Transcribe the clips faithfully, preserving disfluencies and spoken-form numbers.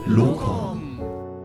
Locom.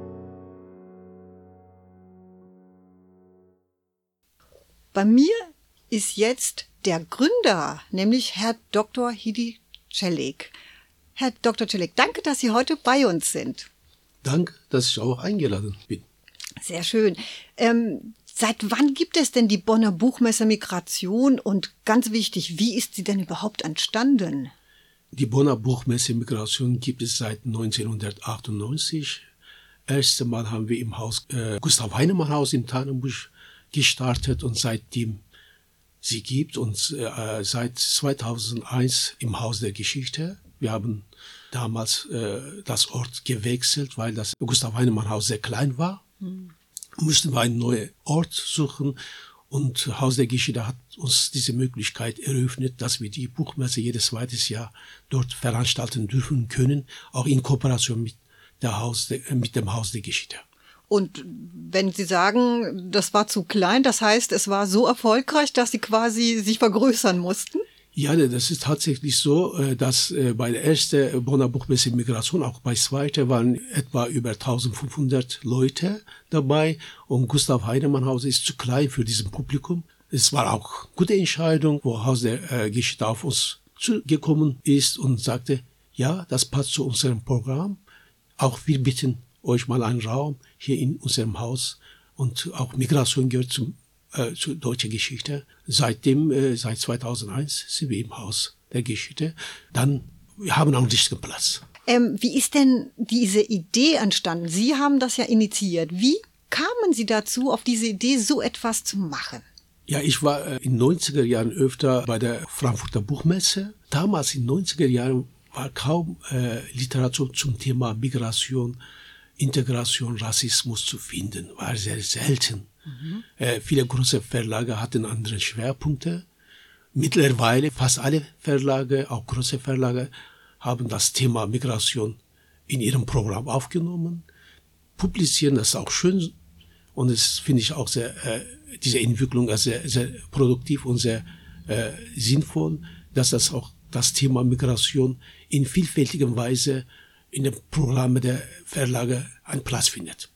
Bei mir ist jetzt der Gründer, nämlich Herr Doktor Hidi Celik. Herr Doktor Celik, danke, dass Sie heute bei uns sind. Danke, dass ich auch eingeladen bin. Sehr schön. Ähm, seit wann gibt es denn die Bonner Buchmesse Migration? Und ganz wichtig, wie ist sie denn überhaupt entstanden? Die Bonner Buchmesse Migration gibt es seit neunzehnhundertachtundneunzig. Erste Mal haben wir im Haus äh, Gustav Heinemann Haus in Tannenbusch gestartet und seitdem sie gibt uns äh, seit zweitausendeins im Haus der Geschichte. Wir haben damals äh, das Ort gewechselt, weil das Gustav Heinemann Haus sehr klein war. Hm. Mussten wir einen neuen Ort suchen und Haus der Geschichte hat uns diese Möglichkeit eröffnet, dass wir die Buchmesse jedes zweites Jahr dort veranstalten dürfen können, auch in Kooperation mit, der Haus der, mit dem Haus der Geschichte. Und wenn Sie sagen, das war zu klein, das heißt, es war so erfolgreich, dass Sie quasi sich vergrößern mussten? Ja, das ist tatsächlich so, dass bei der ersten Bonner Buchmesse Migration, auch bei der zweiten, waren etwa über eintausendfünfhundert Leute dabei und Gustav Heinemann Haus ist zu klein für dieses Publikum. Es war auch eine gute Entscheidung, wo Haus der Geschichte auf uns zugekommen ist und sagte, ja, das passt zu unserem Programm. Auch wir bitten euch mal einen Raum hier in unserem Haus und auch Migration gehört zum Äh, zur deutschen Geschichte. Seitdem, äh, seit zweitausendeins sind wir im Haus der Geschichte. Dann, wir haben auch einen richtigen Platz. Ähm, wie ist denn diese Idee entstanden? Sie haben das ja initiiert. Wie kamen Sie dazu, auf diese Idee, so etwas zu machen? Ja, ich war äh, in den neunziger Jahren öfter bei der Frankfurter Buchmesse. Damals in den neunziger Jahren war kaum äh, Literatur zum Thema Migration, Integration, Rassismus zu finden. War sehr selten. Mhm. Äh, viele große Verlage hatten andere Schwerpunkte. Mittlerweile fast alle Verlage, auch große Verlage, haben das Thema Migration in ihrem Programm aufgenommen, publizieren das auch schön und das finde ich auch sehr, äh, diese Entwicklung sehr, sehr produktiv und sehr äh, sinnvoll, dass das auch das Thema Migration in vielfältiger Weise in den Programmen der Verlage einen Platz findet.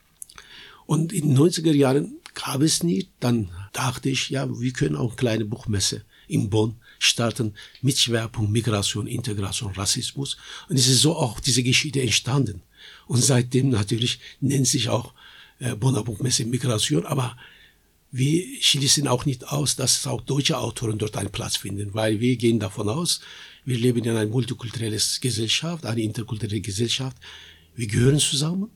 Und in den neunziger Jahren gab es nicht. Dann dachte ich, ja, wir können auch eine kleine Buchmesse in Bonn starten mit Schwerpunkt Migration, Integration, Rassismus. Und es ist so auch diese Geschichte entstanden. Und seitdem natürlich nennt sich auch äh, Bonner Buchmesse Migration. Aber wir schließen auch nicht aus, dass auch deutsche Autoren dort einen Platz finden, weil wir gehen davon aus, wir leben in einer multikulturellen Gesellschaft, eine interkulturelle Gesellschaft. Wir gehören zusammen.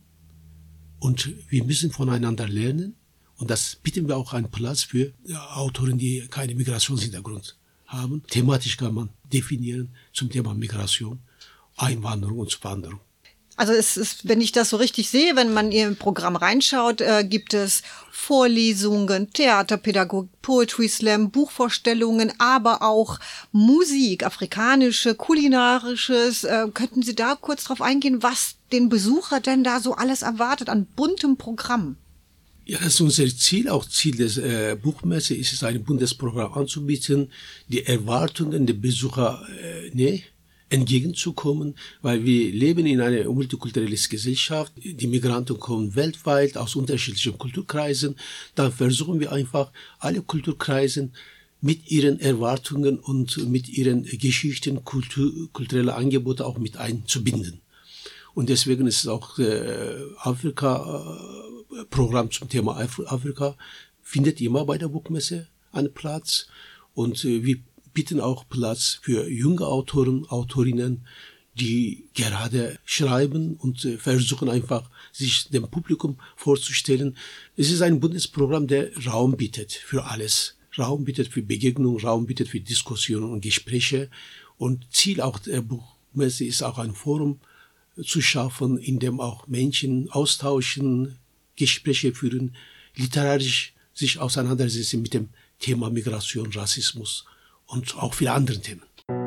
Und wir müssen voneinander lernen. Und das bieten wir auch einen Platz für Autoren, die keinen Migrationshintergrund haben. Thematisch kann man definieren zum Thema Migration, Einwanderung und Zuwanderung. Also es ist, wenn ich das so richtig sehe, wenn man in Ihr Programm reinschaut, äh, gibt es Vorlesungen, Theaterpädagogik, Poetry Slam, Buchvorstellungen, aber auch Musik, afrikanische, kulinarisches. Äh, könnten Sie da kurz drauf eingehen, was den Besucher denn da so alles erwartet an buntem Programm? Ja, das ist unser Ziel, auch Ziel des äh, Buchmesse ist es, ein Bundesprogramm anzubieten, die Erwartungen der Besucher äh, nee, entgegenzukommen, weil wir leben in einer multikulturellen Gesellschaft. Die Migranten kommen weltweit aus unterschiedlichen Kulturkreisen. Dann versuchen wir einfach, alle Kulturkreisen mit ihren Erwartungen und mit ihren Geschichten, Kultur, kulturelle Angebote auch mit einzubinden. Und deswegen ist es auch äh, Afrika-Programm äh, zum Thema Afrika, findet immer bei der Buchmesse einen Platz. Und äh, wir bieten auch Platz für junge Autoren, Autorinnen, die gerade schreiben und äh, versuchen einfach, sich dem Publikum vorzustellen. Es ist ein Bundesprogramm, der Raum bietet für alles. Raum bietet für Begegnung, Raum bietet für Diskussionen und Gespräche. Und Ziel auch der Buchmesse ist auch ein Forum zu schaffen, in dem auch Menschen austauschen, Gespräche führen, literarisch sich auseinandersetzen mit dem Thema Migration, Rassismus und auch viele andere Themen.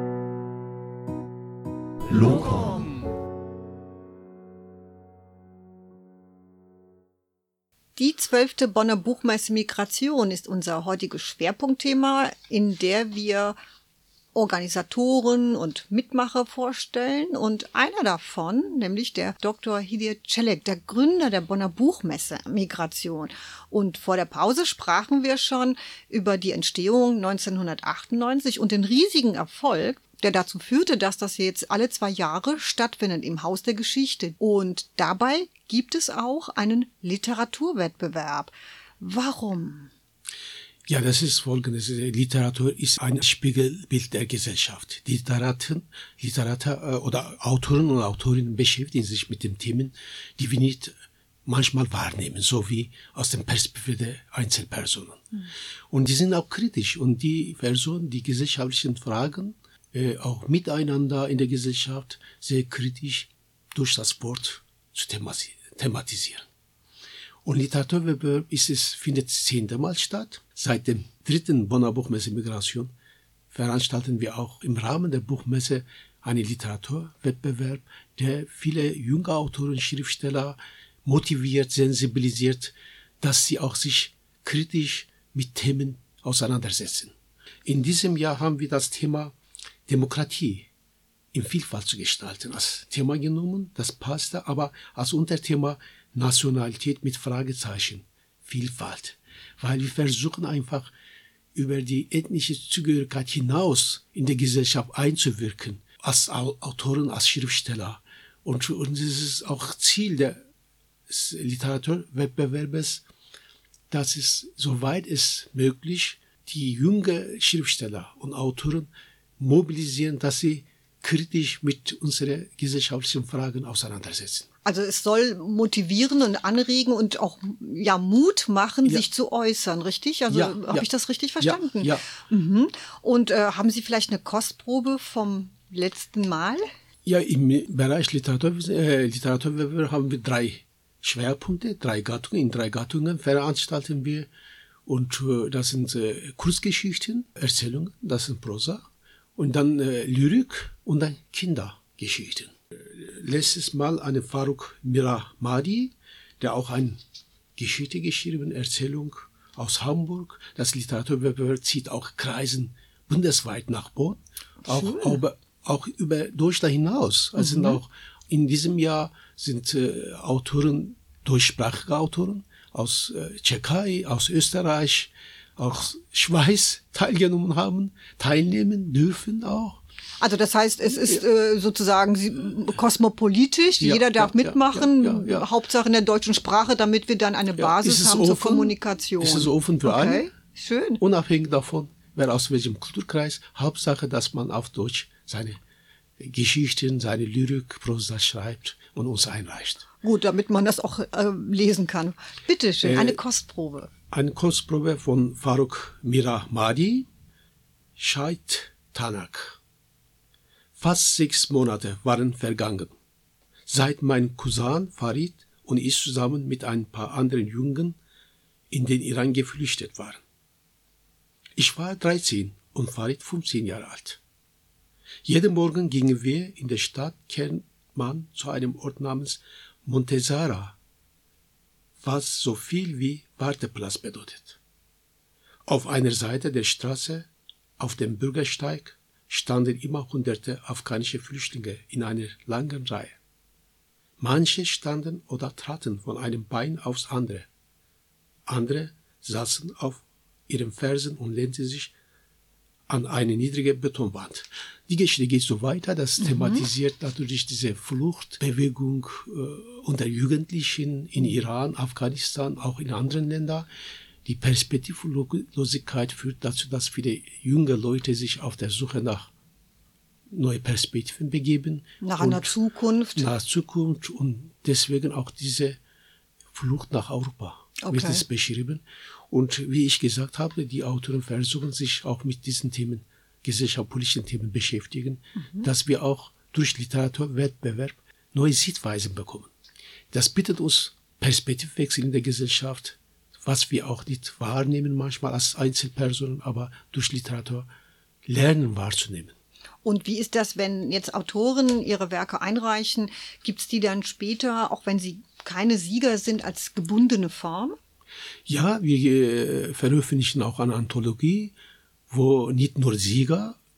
Locom. Die zwölfte Bonner Buchmesse Migration ist unser heutiges Schwerpunktthema, in der wir Organisatoren und Mitmacher vorstellen. Und einer davon, nämlich der Doktor Hidjet Çelik, der Gründer der Bonner Buchmesse Migration. Und vor der Pause sprachen wir schon über die Entstehung neunzehnhundertachtundneunzig und den riesigen Erfolg, der dazu führte, dass das jetzt alle zwei Jahre stattfindet im Haus der Geschichte. Und dabei gibt es auch einen Literaturwettbewerb. Warum? Ja, das ist Folgendes. Literatur ist ein Spiegelbild der Gesellschaft. Die Literaten, Literaten oder Autoren und Autorinnen beschäftigen sich mit den Themen, die wir nicht manchmal wahrnehmen, so wie aus der Perspektive der Einzelpersonen. Mhm. Und die sind auch kritisch. Und die Personen, die gesellschaftlichen Fragen, äh, auch miteinander in der Gesellschaft sehr kritisch durch das Wort zu thematisieren. Und Literaturwettbewerb ist es, findet das zehnte Mal statt. Seit dem dritten Bonner Buchmesse Migration veranstalten wir auch im Rahmen der Buchmesse einen Literaturwettbewerb, der viele junge Autoren, Schriftsteller motiviert, sensibilisiert, dass sie auch sich kritisch mit Themen auseinandersetzen. In diesem Jahr haben wir das Thema Demokratie in Vielfalt zu gestalten als Thema genommen. Das passte, aber als Unterthema Nationalität mit Fragezeichen, Vielfalt. Weil wir versuchen einfach über die ethnische Zugehörigkeit hinaus in der Gesellschaft einzuwirken, als Autoren, als Schriftsteller. Und, und das ist auch Ziel des Literaturwettbewerbes, dass es, soweit es möglich, die jungen Schriftsteller und Autoren mobilisieren, dass sie kritisch mit unseren gesellschaftlichen Fragen auseinandersetzen. Also es soll motivieren und anregen und auch ja Mut machen, ja. sich zu äußern, richtig? Also ja, habe ja. ich das richtig verstanden? Ja. ja. Mhm. Und äh, haben Sie vielleicht eine Kostprobe vom letzten Mal? Ja, im Bereich Literatur, äh, Literaturwettbewerb haben wir drei Schwerpunkte, drei Gattungen. In drei Gattungen veranstalten wir. Und äh, das sind äh, Kurzgeschichten, Erzählungen, das sind Prosa. Und dann äh, Lyrik und dann Kindergeschichten. Letztes Mal eine Faruk Miramadi, der auch eine Geschichte geschrieben, Erzählung aus Hamburg. Das Literaturwettbewerb zieht auch Kreisen bundesweit nach Bonn, auch, auch, auch über Deutschland hinaus. Also mhm. sind auch in diesem Jahr sind äh, Autoren, deutschsprachige Autoren aus äh, Tschechei, aus Österreich, aus Schweiz teilgenommen haben, teilnehmen dürfen auch. Also das heißt, es ist äh, sozusagen kosmopolitisch, ja, jeder darf ja, mitmachen, ja, ja, ja. Hauptsache in der deutschen Sprache, damit wir dann eine Basis ja, haben offen, zur Kommunikation. Es ist offen für okay. alle, schön. Unabhängig davon, wer aus welchem Kulturkreis, Hauptsache, dass man auf Deutsch seine Geschichten, seine Lyrik, Prosa schreibt und uns einreicht. Gut, damit man das auch äh, lesen kann. Bitte schön, äh, eine Kostprobe. Eine Kostprobe von Faruk Miramadi, Shahid Tanak. Fast sechs Monate waren vergangen, seit mein Cousin Farid und ich zusammen mit ein paar anderen Jungen in den Iran geflüchtet waren. Ich war dreizehn und Farid fünfzehn Jahre alt. Jeden Morgen gingen wir in der Stadt Kerman zu einem Ort namens Montezara, was so viel wie Warteplatz bedeutet. Auf einer Seite der Straße, auf dem Bürgersteig, standen immer hunderte afghanische Flüchtlinge in einer langen Reihe. Manche standen oder traten von einem Bein aufs andere. Andere saßen auf ihren Fersen und lehnten sich an eine niedrige Betonwand. Die Geschichte geht so weiter, das mhm. thematisiert natürlich diese Fluchtbewegung äh, unter Jugendlichen in Iran, Afghanistan, auch in anderen Ländern. Die Perspektivlosigkeit führt dazu, dass viele junge Leute sich auf der Suche nach neuen Perspektiven begeben. Nach einer Zukunft. Nach Zukunft und deswegen auch diese Flucht nach Europa okay. wird es beschrieben. Und wie ich gesagt habe, die Autoren versuchen sich auch mit diesen Themen, gesellschaftspolitischen Themen beschäftigen, mhm. dass wir auch durch Literaturwettbewerb neue Sichtweisen bekommen. Das bietet uns Perspektivwechsel in der Gesellschaft, was wir auch nicht wahrnehmen manchmal als Einzelpersonen, aber durch Literatur lernen wahrzunehmen. Und wie ist das, wenn jetzt Autoren ihre Werke einreichen, gibt es die dann später, auch wenn sie keine Sieger sind, als gebundene Form? Ja, wir äh, veröffentlichen auch eine Anthologie, wo nicht nur Sieger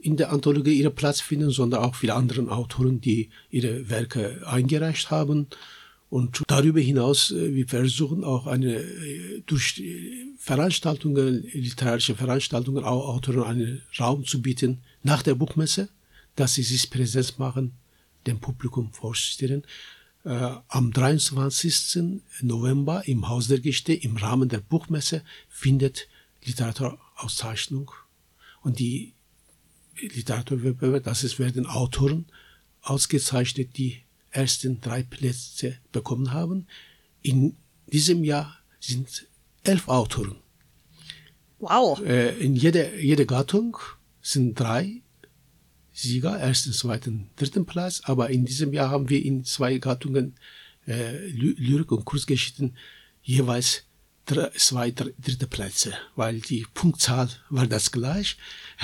in der Anthologie ihren Platz finden, sondern auch viele andere Autoren, die ihre Werke eingereicht haben. Und darüber hinaus, wir versuchen auch eine, durch Veranstaltungen, literarische Veranstaltungen, auch Autoren einen Raum zu bieten nach der Buchmesse, dass sie sich Präsenz machen, dem Publikum vorstellen. Äh, am dreiundzwanzigsten November im Haus der Geschichte im Rahmen der Buchmesse findet Literaturauszeichnung. Und die Literaturwettbewerbe, das ist, werden Autoren ausgezeichnet, die ersten drei Plätze bekommen haben. In diesem Jahr sind elf Autoren. Wow. Äh, in jeder, jeder Gattung sind drei Sieger, ersten, zweiten, dritten Platz. Aber in diesem Jahr haben wir in zwei Gattungen, äh, Lyrik und Kurzgeschichten, jeweils drei, zwei dr- dritte Plätze, weil die Punktzahl war das gleich.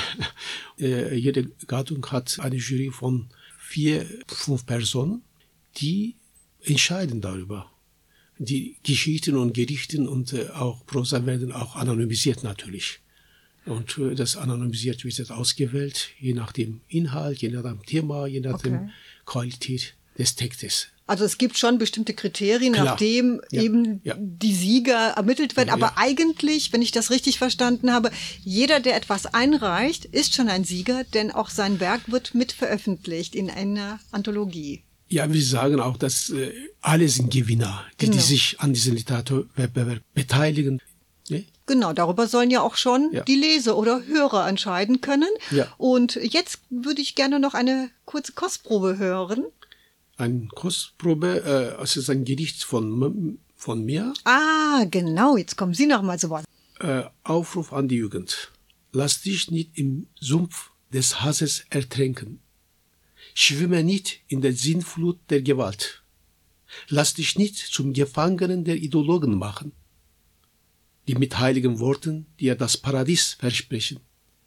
äh, jede Gattung hat eine Jury von vier, fünf Personen, die entscheiden darüber. Die Geschichten und Gedichten und äh, auch Prosa werden auch anonymisiert natürlich. Und äh, das anonymisiert wird jetzt ausgewählt, je nach dem Inhalt, je nach dem Thema, je nach Okay. der Qualität des Textes. Also es gibt schon bestimmte Kriterien, Klar. nach dem Ja. eben Ja. die Sieger ermittelt werden. Ja, Aber ja. eigentlich, wenn ich das richtig verstanden habe, jeder, der etwas einreicht, ist schon ein Sieger, denn auch sein Werk wird mit veröffentlicht in einer Anthologie. Ja, wir sagen auch, dass äh, alle sind Gewinner, die, Genau. die sich an diesem Literaturwettbewerb beteiligen. Ne? Genau, darüber sollen ja auch schon Ja. die Leser oder Hörer entscheiden können. Ja. Und jetzt würde ich gerne noch eine kurze Kostprobe hören. Eine Kostprobe, äh, es ist ein Gedicht von, von mir. Ah, genau, jetzt kommen Sie noch mal zu Wort. Äh, Aufruf an die Jugend. Lass dich nicht im Sumpf des Hasses ertränken. Schwimme nicht in der Sinnflut der Gewalt. Lass dich nicht zum Gefangenen der Ideologen machen, die mit heiligen Worten dir das Paradies versprechen.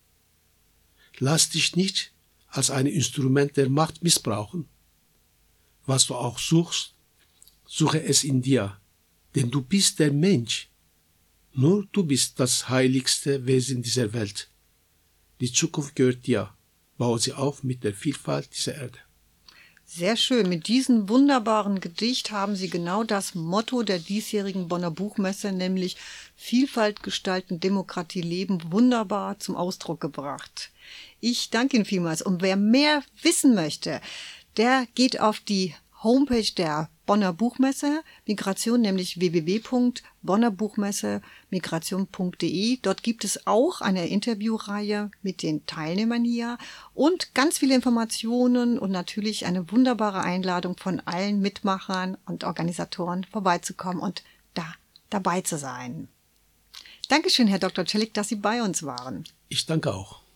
Lass dich nicht als ein Instrument der Macht missbrauchen. Was du auch suchst, suche es in dir, denn du bist der Mensch. Nur du bist das heiligste Wesen dieser Welt. Die Zukunft gehört dir. Baue sie auf mit der Vielfalt dieser Erde. Sehr schön. Mit diesem wunderbaren Gedicht haben Sie genau das Motto der diesjährigen Bonner Buchmesse, nämlich Vielfalt gestalten, Demokratie leben, wunderbar zum Ausdruck gebracht. Ich danke Ihnen vielmals. Und wer mehr wissen möchte, der geht auf die Homepage der Bonner Buchmesse Migration, nämlich w w w punkt bonner buchmesse migration punkt d e. Dort gibt es auch eine Interviewreihe mit den Teilnehmern hier und ganz viele Informationen und natürlich eine wunderbare Einladung von allen Mitmachern und Organisatoren vorbeizukommen und da dabei zu sein. Dankeschön, Herr Doktor Celik, dass Sie bei uns waren. Ich danke auch.